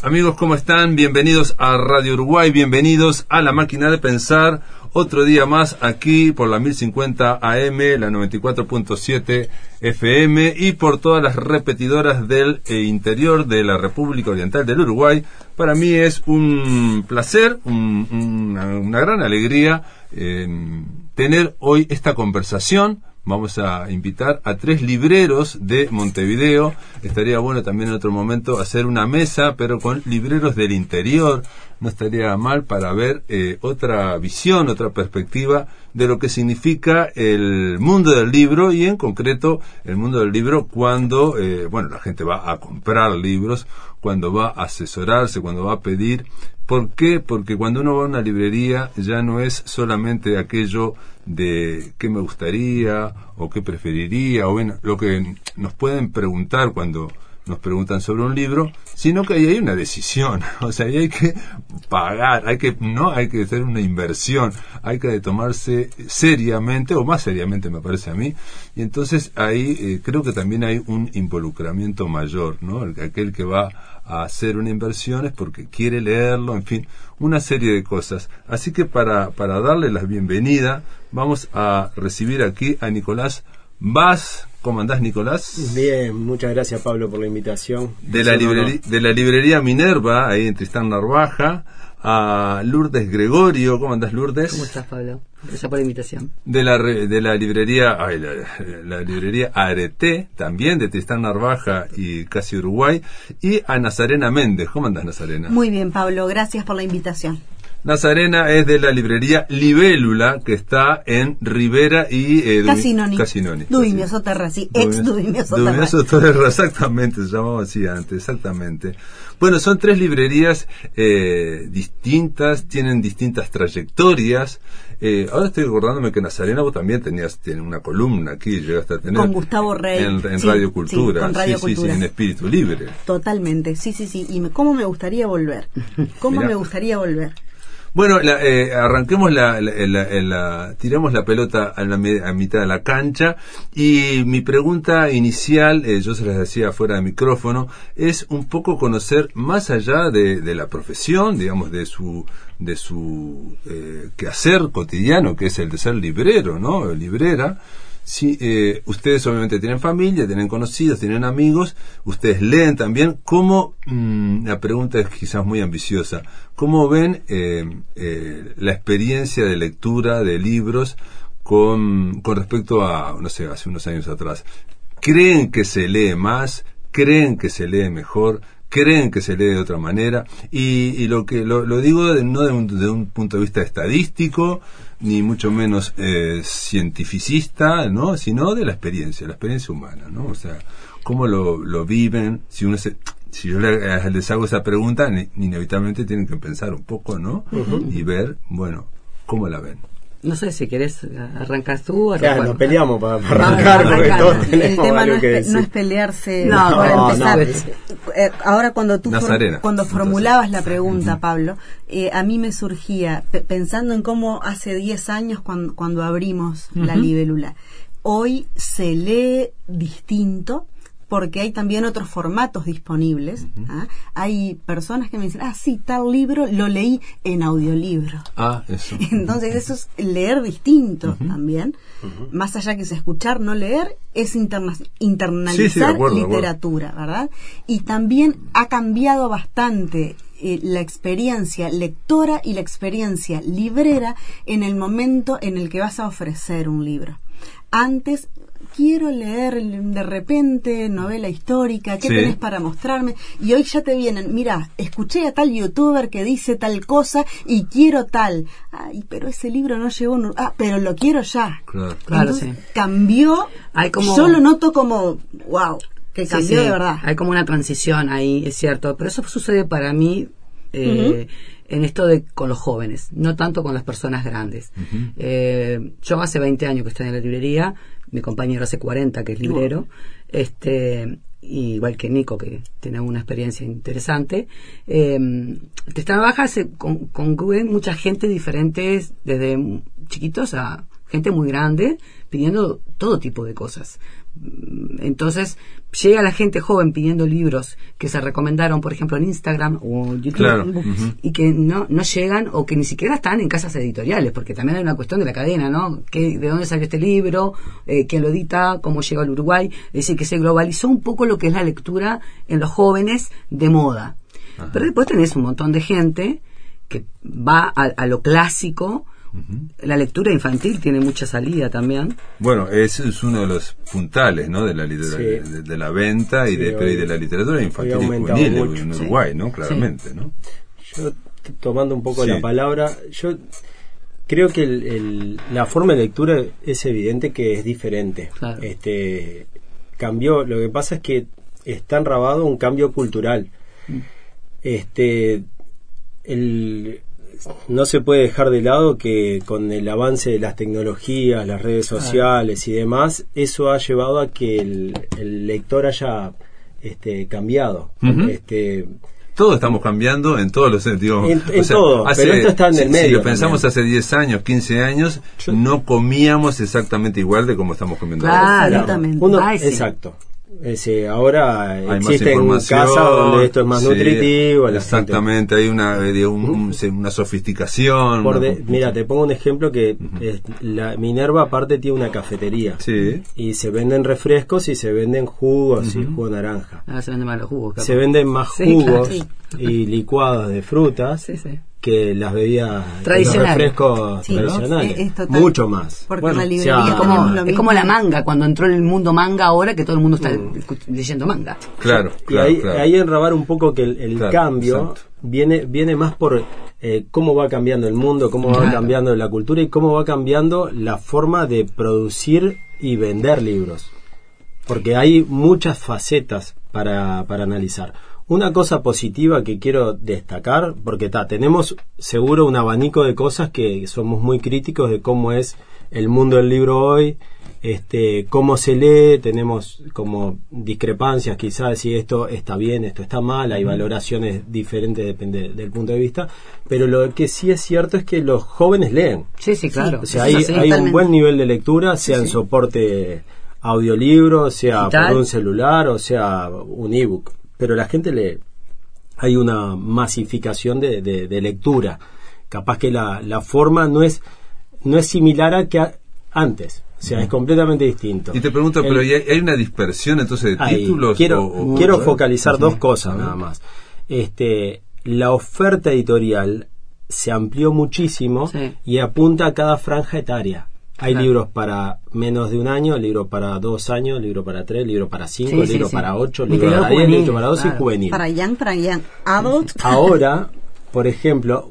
Amigos, ¿cómo están? Bienvenidos a Radio Uruguay, bienvenidos a La Máquina de Pensar. Otro día más aquí por la 1050 AM, la 94.7 FM y por todas las repetidoras del interior de la República Oriental del Uruguay. Para mí es un placer, una gran alegría tener hoy esta conversación. Vamos a invitar a 3 libreros de Montevideo. Estaría bueno también en otro momento hacer una mesa, pero con libreros del interior. No estaría mal para ver otra visión, otra perspectiva de lo que significa el mundo del libro y en concreto el mundo del libro cuando la gente va a comprar libros, cuando va a asesorarse, cuando va a pedir. ¿Por qué? Porque cuando uno va a una librería ya no es solamente aquello de qué me gustaría o qué preferiría o bueno, lo que nos pueden preguntar cuando nos preguntan sobre un libro, sino que ahí hay una decisión, o sea, ahí hay que pagar, hay que hacer una inversión, hay que tomarse seriamente, o más seriamente me parece a mí, y entonces ahí creo que también hay un involucramiento mayor, ¿no? Aquel que va a hacer una inversión es porque quiere leerlo, en fin, una serie de cosas. Así que para darle la bienvenida, vamos a recibir aquí a Nicolás Vaz. ¿Cómo andás, Nicolás? Bien, muchas gracias, Pablo, por la invitación. De la librería Minerva, ahí en Tristán Narvaja, a Lourdes Gregorio. ¿Cómo andás, Lourdes? ¿Cómo estás, Pablo? Gracias por la invitación. De la librería la librería Areté, también de Tristán Narvaja y Casi Uruguay, y a Nazarena Méndez. ¿Cómo andás, Nazarena? Muy bien, Pablo, gracias por la invitación. Nazarena es de la librería Libélula, que está en Rivera y Casinoni. Duimio Soterra, sí, ex Duimio Soterra. Duimio Soterra, exactamente, se llamaba así antes, exactamente. Bueno, son 3 librerías distintas, tienen distintas trayectorias. Ahora estoy acordándome que Nazarena vos también tienes una columna aquí, llegaste a tener. Con Gustavo Rey. En Radio Cultura. Sí, con Radio Cultura. Sí, en Espíritu Libre. Totalmente, sí. Y cómo me gustaría volver. Me gustaría volver. Bueno, arranquemos tiramos la pelota a mitad de la cancha y mi pregunta inicial, yo se las decía fuera de micrófono, es un poco conocer más allá de la profesión, digamos, de su quehacer cotidiano, que es el de ser librero, ¿no? Librera. Sí, ustedes obviamente tienen familia, tienen conocidos, tienen amigos, ustedes leen también. ¿Cómo, la pregunta es quizás muy ambiciosa, cómo ven la experiencia de lectura de libros con respecto a, no sé, hace unos años atrás? ¿Creen que se lee más? ¿Creen que se lee mejor? ¿Creen que se lee de otra manera? Y lo digo no de un punto de vista estadístico, ni mucho menos cientificista, ¿no? Sino de la experiencia humana, ¿no? O sea, cómo lo viven. Si yo les hago esa pregunta, inevitablemente tienen que pensar un poco, ¿no? Uh-huh. Y ver, bueno, cómo la ven. No sé si querés, arrancas tú. Claro, nos peleamos para arrancar, porque todos tenemos el tema algo que decir. No es pelearse para empezar. Ahora cuando tú Nazarena, formulabas la pregunta, Pablo, a mí me surgía, pensando en cómo hace 10 años cuando abrimos la Libélula, hoy se lee distinto, porque hay también otros formatos disponibles. Uh-huh. Hay personas que me dicen, sí, tal libro lo leí en audiolibro. Eso. Entonces eso es leer distinto. Uh-huh. También. Uh-huh. Más allá que es escuchar, no leer, es internalizar de acuerdo, literatura, ¿verdad? Y también ha cambiado bastante la experiencia lectora y la experiencia librera en el momento en el que vas a ofrecer un libro. Antes, quiero leer de repente novela histórica, ¿qué tenés para mostrarme? Y hoy ya te vienen, mira, escuché a tal youtuber que dice tal cosa y quiero tal. Pero ese libro no llegó, pero lo quiero ya. Claro. Entonces, cambió, yo lo noto como, wow, que cambió de verdad. Hay como una transición ahí, es cierto, pero eso sucede para mí en esto con los jóvenes, no tanto con las personas grandes. Uh-huh. Yo hace 20 años que estoy en la librería, mi compañero hace 40 que es librero, igual que Nico, que tiene una experiencia interesante. Tristán Narvaja se concluye mucha gente diferente, desde chiquitos a gente muy grande, pidiendo todo tipo de cosas. Entonces llega la gente joven pidiendo libros que se recomendaron, por ejemplo, en Instagram o YouTube, claro. y que no llegan, o que ni siquiera están en casas editoriales, porque también hay una cuestión de la cadena, ¿no? ¿De dónde salió este libro? ¿Quién lo edita? ¿Cómo llegó al Uruguay? Es decir, que se globalizó un poco lo que es la lectura en los jóvenes de moda. Ajá. Pero después tenés un montón de gente que va a lo clásico. La lectura infantil tiene mucha salida también. Bueno, es uno de los puntales, ¿no? De la literatura, de la venta y de la literatura infantil y juvenil en Uruguay, ¿no? Claramente, ¿no? Yo, tomando un poco la palabra, yo creo que la forma de lectura es evidente que es diferente. Claro. Cambió. Lo que pasa es que está enrabado un cambio cultural. No se puede dejar de lado que con el avance de las tecnologías, las redes sociales y demás, eso ha llevado a que el lector haya cambiado. Todos estamos cambiando en todos los sentidos. En todo, pero esto está en el medio. Si lo pensamos hace 10 años, 15 años, no comíamos exactamente igual de como estamos comiendo ahora. Exactamente. Exacto. Ahora existen casas donde esto es más nutritivo. Exactamente, hay una sofisticación. Mira, te pongo un ejemplo que la Minerva aparte tiene una cafetería. Sí. Y se venden refrescos y se venden jugos y jugo naranja. Se venden más los jugos. Se venden más jugos y licuados de frutas. Que las bebidas tradicionales, los refrescos tradicionales, mucho más. Porque la librería es como la manga, cuando entró en el mundo manga ahora, que todo el mundo está leyendo manga. Claro. Y ahí enrabar un poco que el cambio viene más por cómo va cambiando el mundo, cómo va cambiando la cultura y cómo va cambiando la forma de producir y vender libros. Porque hay muchas facetas para analizar. Una cosa positiva que quiero destacar, porque tenemos seguro un abanico de cosas que somos muy críticos de cómo es el mundo del libro hoy, cómo se lee, tenemos como discrepancias quizás de si esto está bien, esto está mal, hay valoraciones diferentes, depende del punto de vista, pero lo que sí es cierto es que los jóvenes leen. Sí, claro. O sea, hay un buen nivel de lectura, sea en soporte audiolibro, sea digital, por un celular o sea un ebook. Pero la gente lee. Hay una masificación de lectura. Capaz que la forma no es similar a que antes. O sea, es completamente distinto. Y te pregunto, pero ¿hay una dispersión entonces de títulos? Quiero focalizar dos cosas nada más. La oferta editorial se amplió muchísimo y apunta a cada franja etaria. Hay libros para menos de un año, libros para 2 años, libros para 3, libros para 5, libros para 8, libros para 10, libros para 12 y juvenil. Para young, adult. Ahora, por ejemplo,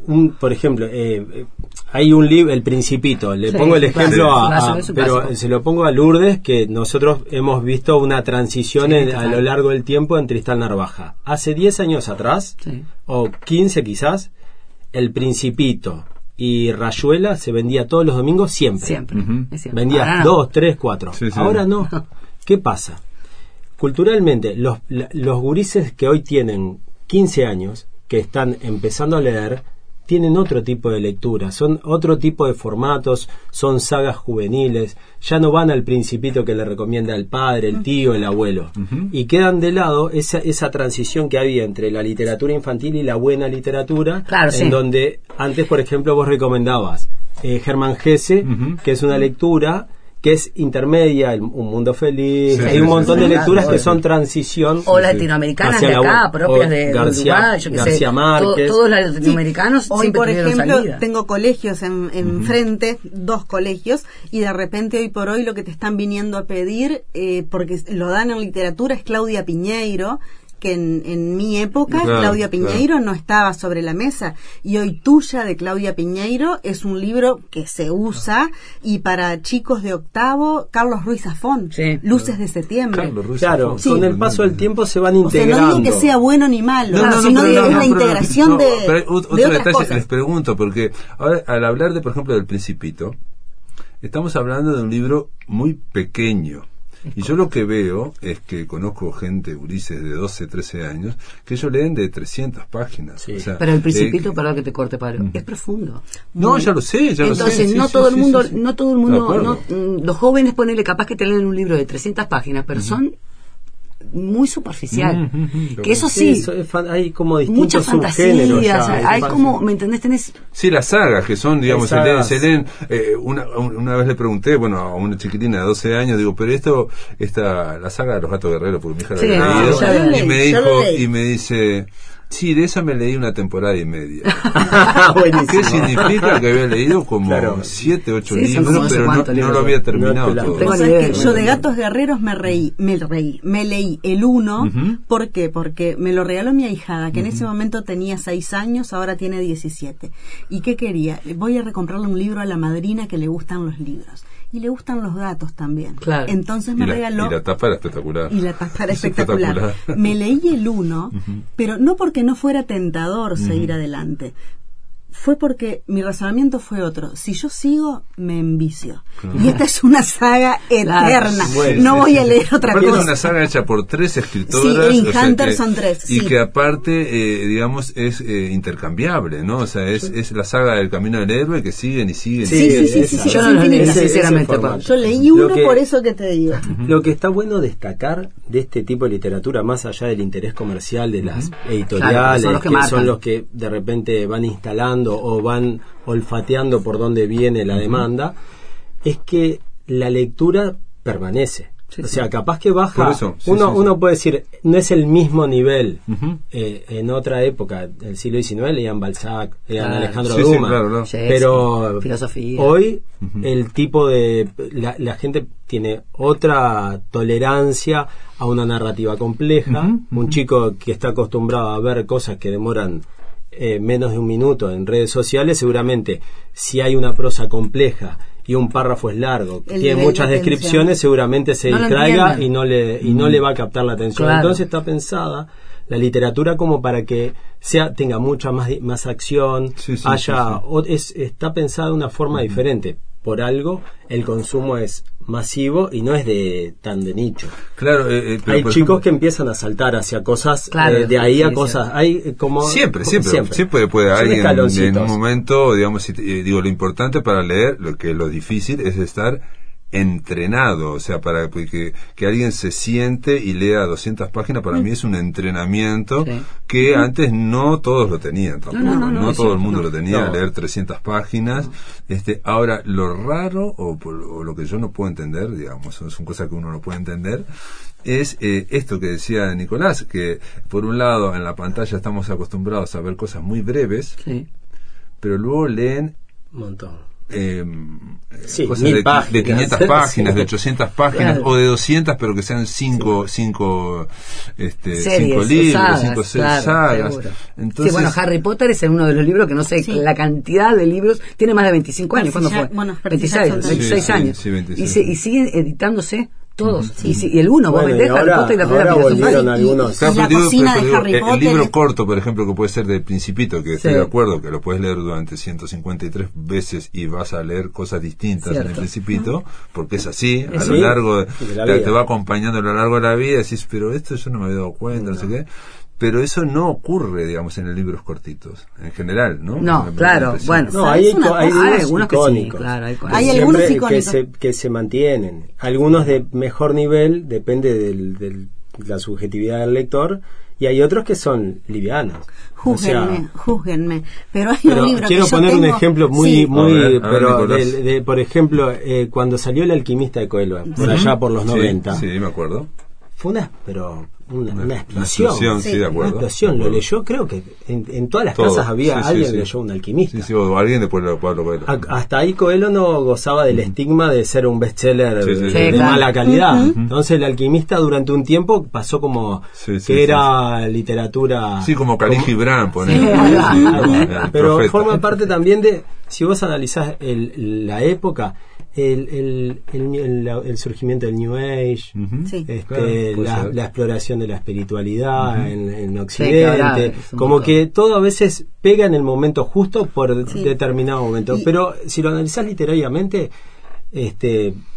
hay un libro, El Principito. Le pongo el ejemplo pero se lo pongo a Lourdes, que nosotros hemos visto una transición a lo largo del tiempo en Tristán Narvaja. Hace 10 años atrás, o 15 quizás, El Principito y Rayuela se vendía todos los domingos siempre. Vendía 2, 3, 4. Ahora no. ¿Qué pasa? Culturalmente, los gurises que hoy tienen 15 años, que están empezando a leer, tienen otro tipo de lectura, son otro tipo de formatos, son sagas juveniles, ya no van al Principito que le recomienda el padre, el tío, el abuelo, y quedan de lado esa transición que había entre la literatura infantil y la buena literatura, en donde antes, por ejemplo, vos recomendabas Germán Hesse, que es una lectura que es intermedia, Un Mundo Feliz, hay un montón de lecturas que son transición. O latinoamericanas de acá, propias de Uruguay, García Márquez. Todos los latinoamericanos hoy, por ejemplo, salida. Tengo colegios enfrente, 2 colegios, y de repente hoy por hoy lo que te están viniendo a pedir, porque lo dan en literatura, es Claudia Piñeiro, que en mi época Claudia Piñeiro no estaba sobre la mesa, y hoy Tuya de Claudia Piñeiro es un libro que se usa, y para chicos de octavo, Carlos Ruiz Zafón, Luces de Septiembre. Con el paso del tiempo se van integrando. No digo que sea bueno ni malo, sino que es la integración de otro de otras detalle cosas. Les pregunto, porque ahora, al hablar de, por ejemplo, del Principito, estamos hablando de un libro muy pequeño. Y yo lo que veo es que conozco gente, Ulises, de 12, 13 años, que ellos leen de 300 páginas. Sí. O sea, pero el Principito, perdón que te corte, Pablo, es profundo. No, ya lo sé, Entonces, no todo el mundo, los jóvenes, ponele, capaz que te leen un libro de 300 páginas, pero son muy superficial. Que eso sí, hay como muchas fantasías, hay como, ¿me entendés? Tenés... Sí, las sagas que son, digamos, se leen una vez le pregunté, bueno, a una chiquitina de 12 años, digo, pero la saga de los Gatos Guerreros, porque mi hija la había leído, y me dice... Sí, de esa me leí una temporada y media. ¿Qué significa? Que había leído como 7, 8 libros, pero no lo había terminado todo. Yo de Gatos Guerreros me leí el 1. ¿Por qué? Porque me lo regaló mi ahijada, que en ese momento tenía 6 años, ahora tiene 17. ¿Y qué quería? Voy a recomprarle un libro a la madrina que le gustan los libros. Y le gustan los gatos también. Claro. Entonces me regaló... Y la tapa era espectacular. Espectacular. Me leí el 1, pero no porque no fuera tentador seguir adelante. Fue porque mi razonamiento fue otro. Si yo sigo, me envicio. Y esta es una saga eterna. No voy a leer otra cosa. Es una saga hecha por 3 escritoras. Sí, en Hunter son 3. Y que aparte, digamos, es intercambiable, ¿no? O sea, es la saga del Camino del Héroe que siguen y siguen. Sí. Yo no lo leí, sinceramente. Yo leí uno por eso que te digo. Lo que está bueno destacar de este tipo de literatura, más allá del interés comercial de las editoriales, que son los que de repente van instalando o van olfateando por dónde viene la demanda, es que la lectura permanece. O sea, capaz que baja. Uno puede decir, no es el mismo nivel. En otra época, del siglo XIX, leían Balzac, leían Alejandro Dumas. Pero filosofía. Hoy, el tipo de. La gente tiene otra tolerancia a una narrativa compleja. Un chico que está acostumbrado a ver cosas que demoran menos de un minuto en redes sociales, seguramente si hay una prosa compleja y un párrafo es largo, tiene muchas descripciones, seguramente se distraiga y no le va a captar la atención. Entonces está pensada la literatura como para que tenga mucha más acción, está pensada de una forma diferente. Por algo el consumo es masivo y no es tan de nicho. Claro, hay chicos que empiezan a saltar hacia cosas, de ahí a cosas. Hay como siempre puede alguien en un momento, digamos, digo, lo importante para leer, lo difícil es estar entrenado, o sea, para que alguien se siente y lea 200 páginas, para mí es un entrenamiento que antes no todos lo tenían tampoco, no todo el mundo lo tenía, leer 300 páginas. Ahora, lo raro o lo que yo no puedo entender, digamos, son cosas que uno no puede entender, es esto que decía Nicolás, que por un lado en la pantalla estamos acostumbrados a ver cosas muy breves, pero luego leen un montón. Cosas de 500 páginas, de 800 páginas, o de 200, pero que sean 5 libros, 5 sagas. Entonces, Harry Potter es uno de los libros que no sé, la cantidad de libros, tiene más de 25 años. ¿Cuándo fue? 26 años. Sí, 26. Y siguen editándose todos. Y el uno, vos vendés Harry Potter y la primera volvieron algunos. La cocina de Harry Potter. El libro corto, por ejemplo, que puede ser del Principito, que estoy de acuerdo, que lo puedes leer durante 153 veces y vas a leer cosas distintas en el Principito, porque es así, a lo largo te va acompañando a lo largo de la vida, y decís, pero esto yo no me había dado cuenta, no sé qué. Pero eso no ocurre, digamos, en los libros cortitos, en general, ¿no? No, claro, bueno. No, hay algunos icónicos. Hay algunos icónicos que se mantienen. Algunos de mejor nivel, depende de la subjetividad del lector, y hay otros que son livianos. Júzguenme. Pero hay un libro quiero poner un ejemplo muy, por ejemplo, cuando salió El alquimista de Coelho, por allá por los 90. Sí, me acuerdo. Fue una explosión. Sí, de acuerdo. Una explosión. Lo leyó, creo que en todas las casas había alguien leyó Un alquimista. O alguien después de Pablo Coelho. Hasta ahí Coelho no gozaba del estigma de ser un bestseller de mala calidad. Entonces El alquimista durante un tiempo pasó como era literatura. Sí, como Khalil Gibran, pero forma parte también de, si vos analizás la época, el surgimiento del New Age, la exploración de la espiritualidad en Occidente, como que todo a veces pega en el momento justo por determinado momento. Pero si lo analizás literariamente,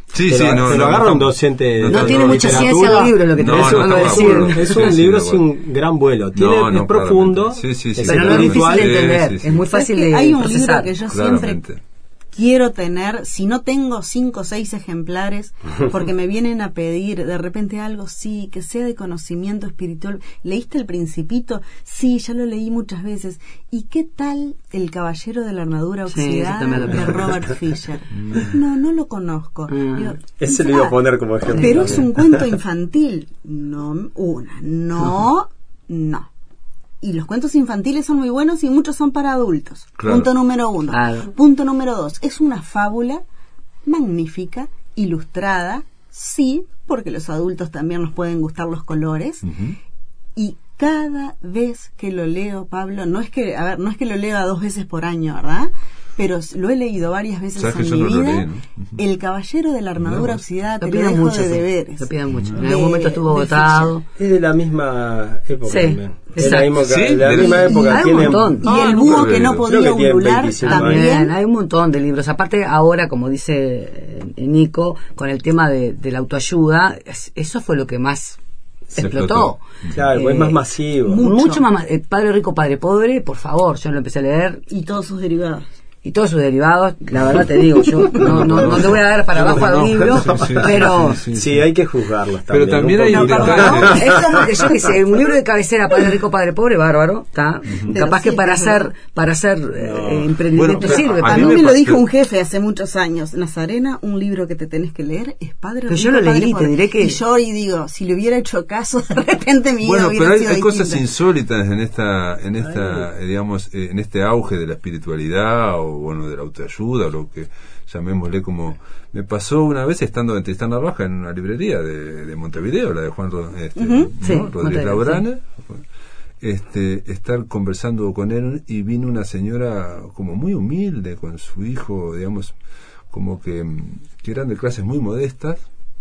Te lo agarra un docente. No tiene mucha ciencia los libros, lo que te decir. Es un libro sin gran vuelo. Es profundo, pero no es difícil de entender. Es muy fácil de hay un procesar. libro que yo siempre quiero tener, si no tengo 5 o 6 ejemplares, porque me vienen a pedir de repente algo, sí, que sea de conocimiento espiritual. ¿Leíste El Principito? Sí, ya lo leí muchas veces. ¿Y qué tal El Caballero de la Armadura Oxidada de Robert Fisher? No lo conozco. Ese lo iba a poner como ejemplo. Pero es un cuento infantil. No. Y los cuentos infantiles son muy buenos y muchos son para adultos. Claro. Punto número 1. Claro. Punto número 2. Es una fábula magnífica, ilustrada, sí, porque los adultos también nos pueden gustar los colores. Y cada vez que lo leo, Pablo, no es que lo lea 2 veces por año, ¿verdad? Pero lo he leído varias veces en mi vida. Leí, ¿no? El Caballero de la Armadura Oxidada te lo dejo mucho, de deberes. Lo piden mucho. En algún momento estuvo votado. Es de la misma época también. Exacto. De la misma época. Hay un montón. Y El Búho que no podía ulular también. Hay un montón de libros. Aparte ahora, como dice Nico, con el tema de la autoayuda, eso fue lo que más explotó. Claro, es más masivo. Mucho más. Padre Rico, Padre Pobre, por favor, yo lo empecé a leer. Y todos sus derivados. Y todos sus derivados, la verdad te digo, yo no te voy a dar para abajo al libro, pero... Sí, hay que juzgarlos también. Pero también hay un es como que yo que sé, un libro de cabecera, Padre Rico, Padre Pobre, bárbaro, ¿está? Capaz que para hacer emprendimiento sirve. A mí me lo dijo un jefe hace muchos años, Nazarena, un libro que te tenés que leer es Padre Rico, pero yo lo leí, te diré que... Y yo digo, si le hubiera hecho caso, de repente mi vida hubiera pero sido hay cosas distinta. insólitas en esta digamos, en este auge de la espiritualidad o de la autoayuda, o lo que llamémosle, como me pasó una vez estando en Tristán Narvaja en una librería de Montevideo, la de Juan Rodríguez Laurana, estar conversando con él y vino una señora como muy humilde con su hijo, digamos, como que eran de clases muy modestas,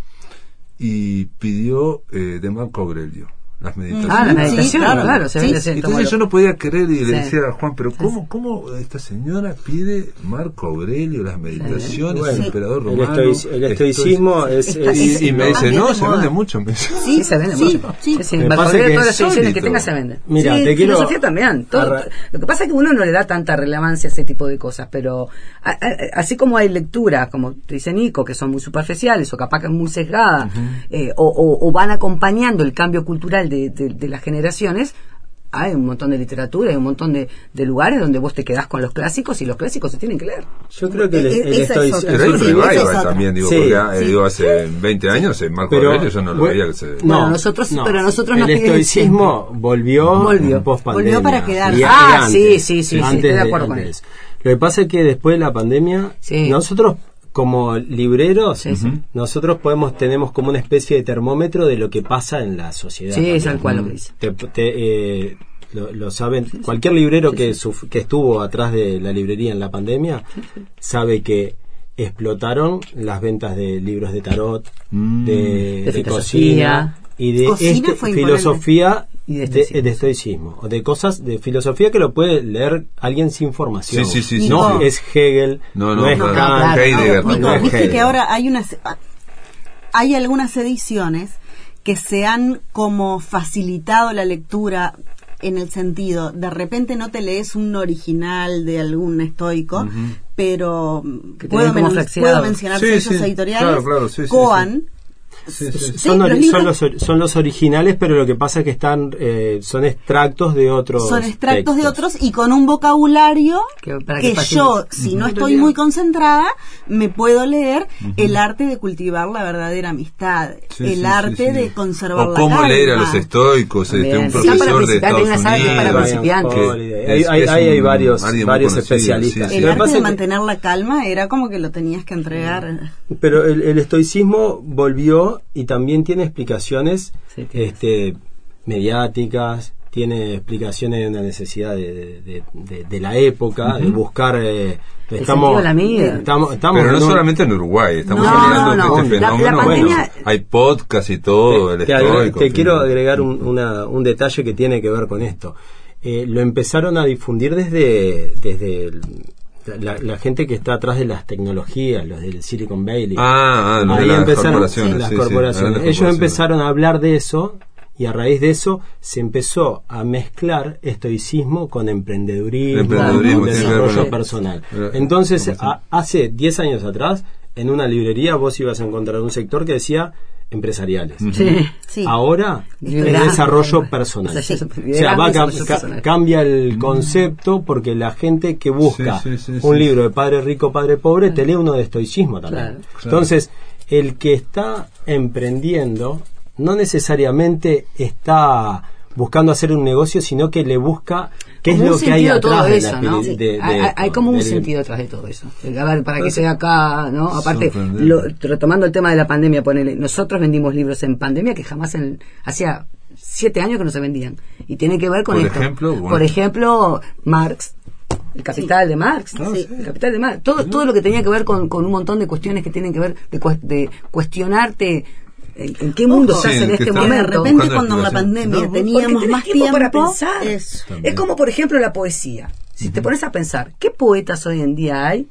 y pidió de Marco Aurelio las meditaciones. Las meditaciones, claro. Entonces yo no podía creer y le decía a Juan, pero ¿cómo esta señora pide Marco Aurelio las meditaciones, el emperador romano? El estoicismo y me dice, se vende mucho. Sí, se vende mucho. Marco Aurelio, todas las ediciones que tenga se venden. Mira, te quiero... filosofía también. Lo que pasa es que uno no le da tanta relevancia a ese tipo de cosas, pero así como hay lecturas, como te dice Nico, que son muy superficiales o capaz que muy sesgadas, o van acompañando el cambio cultural de las generaciones, hay un montón de literatura, hay un montón de lugares donde vos te quedás con los clásicos y los clásicos se tienen que leer. Yo creo que pero hay un revival también, porque hace 20 años Marco Aurelio yo no lo veía que se... Pero nosotros el estoicismo volvió post-pandemia. Volvió para quedar. Sí, estoy de acuerdo con eso. Lo que pasa es que después de la pandemia, nosotros como libreros, nosotros tenemos como una especie de termómetro de lo que pasa en la sociedad. Sí, es tal cual lo que dice. Lo saben, cualquier librero que estuvo atrás de la librería en la pandemia sabe que explotaron las ventas de libros de tarot, de cocina y de filosofía y de estoicismo, o de cosas de filosofía que lo puede leer alguien sin formación. Sí. No es Hegel, no es Kant, Heidegger. Viste que ahora hay algunas ediciones que se han como facilitado la lectura, en el sentido, de repente no te lees un original de algún estoico, pero puedo mencionar esos editoriales. Claro, Coan. Son los originales, pero lo que pasa es que son extractos de otros. Son extractos de otros y con un vocabulario que yo, si no estoy muy concentrada, me puedo leer el arte de cultivar la verdadera amistad, el arte de conservar la calma. O cómo leer a los estoicos, un profesor de Estados Unidos. Hay varios especialistas. El arte de mantener la calma era como que lo tenías que entregar. Pero el estoicismo volvió y también tiene explicaciones mediáticas, tiene explicaciones de una necesidad de la época, de buscar estamos pero no solamente en Uruguay, estamos hablando de este fenómeno. Pandemia, hay podcast y todo. Te quiero agregar un detalle que tiene que ver con esto. Lo empezaron a difundir desde la gente que está atrás de las tecnologías, los del Silicon Valley. Ahí empezaron las corporaciones. Ellos empezaron a hablar de eso, y a raíz de eso se empezó a mezclar estoicismo con emprendedurismo, con desarrollo personal. Entonces, hace 10 años atrás, en una librería vos ibas a encontrar un sector que decía empresariales. Sí. Ahora es desarrollo personal. Cambia el concepto, porque la gente que busca un libro de Padre Rico, Padre Pobre, te lee uno de estoicismo también. Claro. Entonces, el que está emprendiendo no necesariamente está buscando hacer un negocio, sino que le busca qué es lo que hay atrás de eso, ¿no? Hay como un sentido detrás de todo eso. A ver, para que sea acá, ¿no? Aparte, retomando el tema de la pandemia, ponele, nosotros vendimos libros en pandemia que jamás hacía 7 años que no se vendían. Y tiene que ver con esto. Por ejemplo, Marx. El Capital de Marx, el Capital de Marx, todo lo que tenía que ver con un montón de cuestiones que tienen que ver de cuestionarte en qué mundo estás en este momento. De repente, cuando en la pandemia teníamos más tiempo para pensar. Es como, por ejemplo, la poesía. Si te pones a pensar, ¿qué poetas hoy en día hay?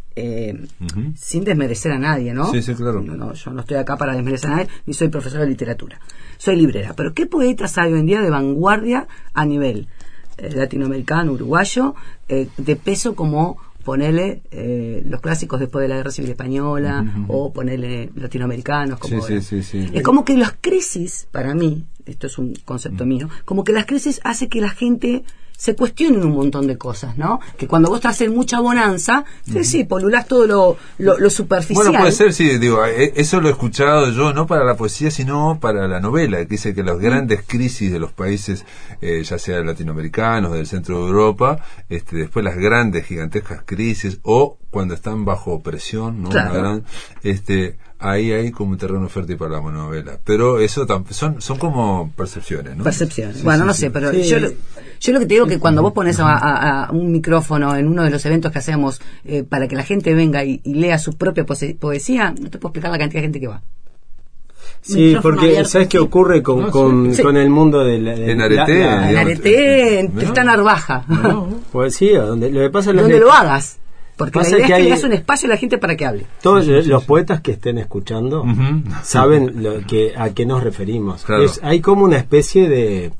Sin desmerecer a nadie, ¿no? Sí, claro. No, yo no estoy acá para desmerecer a nadie, ni soy profesor de literatura. Soy librera. Pero ¿qué poetas hay hoy en día de vanguardia a nivel latinoamericano, uruguayo, de peso, como ponerle los clásicos después de la Guerra Civil Española, o ponerle latinoamericanos? Como es como que las crisis, para mí, esto es un concepto mío, como que las crisis hace que la gente se cuestionen un montón de cosas, ¿no? Que cuando vos estás en mucha bonanza, sí, polulás todo lo superficial. Bueno, puede ser, sí, digo, eso lo he escuchado yo, no para la poesía, sino para la novela, que dice que las grandes crisis de los países, ya sea latinoamericanos, del centro de Europa, después las grandes, gigantescas crisis, o cuando están bajo presión, ¿no? Claro. Una gran, ahí hay como un terreno fértil para la novela. Pero eso son como percepciones, ¿no? Percepciones. Bueno, no sé, pero yo lo que te digo, que cuando vos pones a un micrófono en uno de los eventos que hacemos para que la gente venga y lea su propia poesía, no te puedo explicar la cantidad de gente que va. Sí, porque abierto. ¿Sabes qué ocurre con el mundo de en Areté? En Areté está Narvaja. Poesía, lo que pasa es donde lo hagas. Porque la idea es que le das un espacio a la gente para que hable. Todos los poetas que estén escuchando saben a qué nos referimos. Claro. Hay como una especie de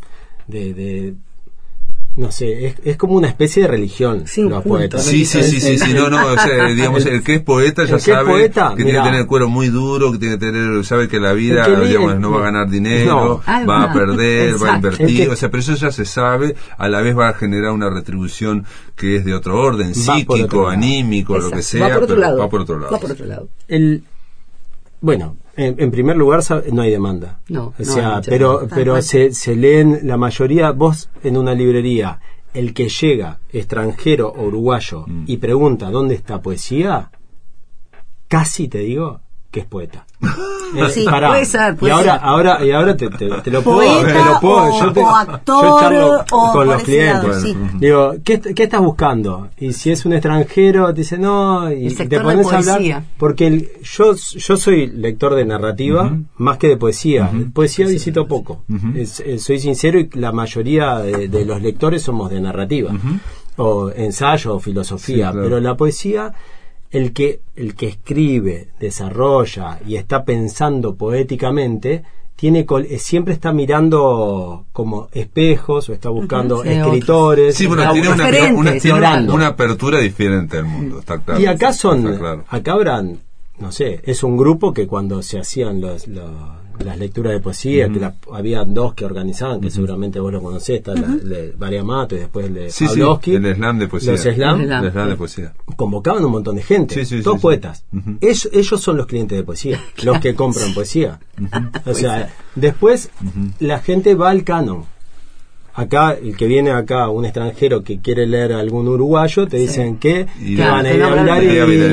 no sé, es como una especie de religión, los poetas. Sí, o sea, digamos, el que es poeta ya sabe que tiene que tener el cuero muy duro, que tiene que tener, sabe que la vida, digamos, no va a ganar dinero, va a perder, va a invertir, o sea, pero eso ya se sabe, a la vez va a generar una retribución que es de otro orden, psíquico, anímico, lo que sea, va por otro lado. Bueno, en primer lugar no hay demanda. Pero se leen la mayoría. Vos en una librería, el que llega extranjero o uruguayo y pregunta ¿dónde está poesía? Casi te digo que es poeta. Sí, puede ser. Y ahora te lo puedo, yo charlo con los clientes. Digo, ¿qué estás buscando? Y si es un extranjero, te dice no, y te pones a hablar, porque yo soy lector de narrativa más que de poesía. Poesía visito poco. Soy sincero, y la mayoría de los lectores somos de narrativa, o ensayo o filosofía, pero la poesía, el que escribe, desarrolla y está pensando poéticamente, siempre está mirando como espejos, o está buscando escritores. Sí, bueno, tiene una apertura diferente al mundo, está claro. Y acá acá habrán, no sé, es un grupo que cuando se hacían las lecturas de poesía, que había dos que organizaban, que seguramente vos lo conocés, está el de Variamato y después el de Pavlovsky, el slam de poesía. Los slam de poesía. Convocaban un montón de gente, todos poetas. Ellos son los clientes de poesía, los que compran poesía. O sea, después la gente va al canon. Acá, el que viene acá, un extranjero que quiere leer a algún uruguayo, te dicen que van a ir a hablar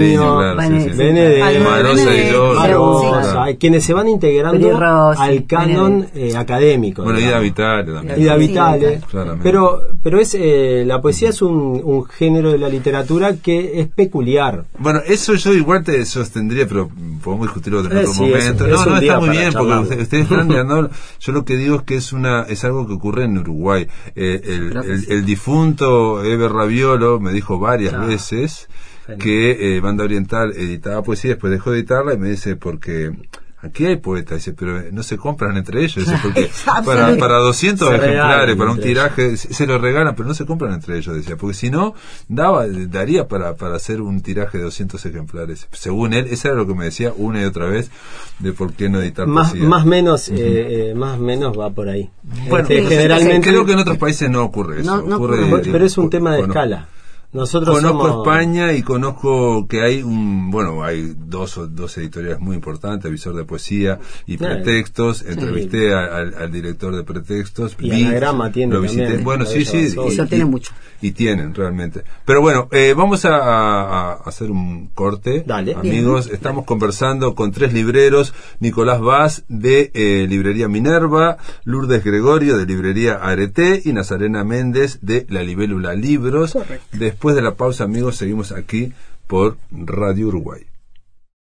quienes se van integrando al canon académico. Bueno, Ida Vitale también. Ida Vitale. Pero es la poesía es un género de la literatura que es peculiar. Bueno, eso yo igual te sostendría, pero podemos discutirlo en otro momento. No, está muy bien, porque ustedes están mirando. Yo lo que digo es que es algo que ocurre en Uruguay. Uruguay. El difunto Eber Raviolo me dijo varias veces que Banda Oriental editaba poesía, después dejó de editarla y me dice, porque aquí hay poetas, dice, pero no se compran entre ellos, dice, porque para 200 ejemplares, para un tiraje, se lo regalan, pero no se compran entre ellos, decía, porque si no, daría para hacer un tiraje de 200 ejemplares. Según él, eso era lo que me decía una y otra vez, de por qué no editar poesía. Más menos va por ahí. Bueno, generalmente creo que en otros países no ocurre eso. Pero es un tema de escala. Nosotros conozco España y conozco que hay hay dos editoriales muy importantes, Visor de Poesía y Pretextos. Entrevisté al director de Pretextos. Y Anagrama tiene lo visité. También. Bueno, sí. Eso tiene mucho. Y tienen, realmente. Pero bueno, vamos a hacer un corte. Dale. Amigos, Bien. estamos conversando con 3 libreros: Nicolás Vaz, de Librería Minerva, Lourdes Gregorio, de Librería Areté, y Nazarena Méndez, de La Libélula Libros. Correcto. Después de la pausa, amigos, seguimos aquí por Radio Uruguay.